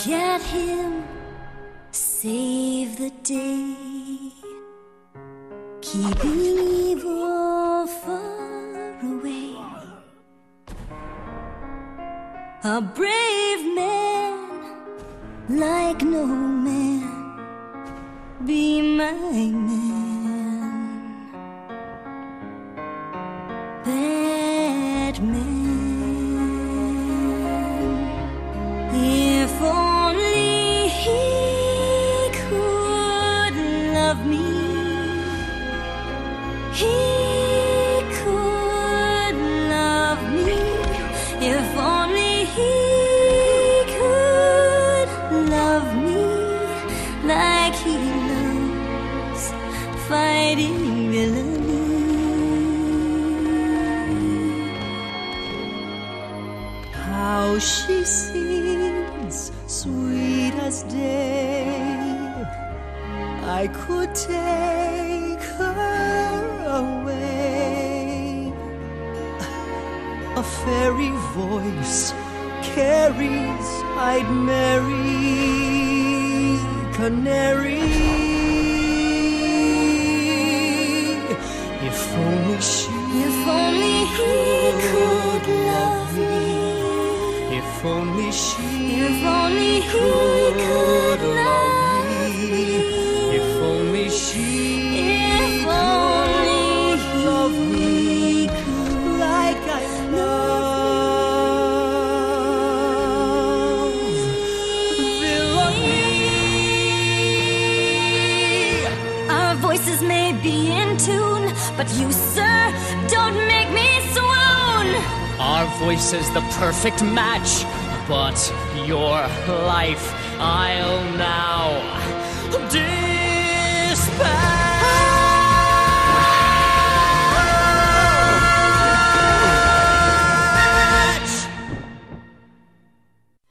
Look at him, save the day, keeping evil far away. A brave man like no man, be my man. Batman. If only he could love me, he could love me. If only he could love me like he loves fighting villainy. How she sings, sweet as day, I could take her away. A fairy voice carries, I'd marry Canary. If only he could love me. If only he could love me. If only he loved me like I love villainy. Our voices may be in tune, but you, sir, don't make me swoon. Our voices the perfect match, but your life I'll now dispatch.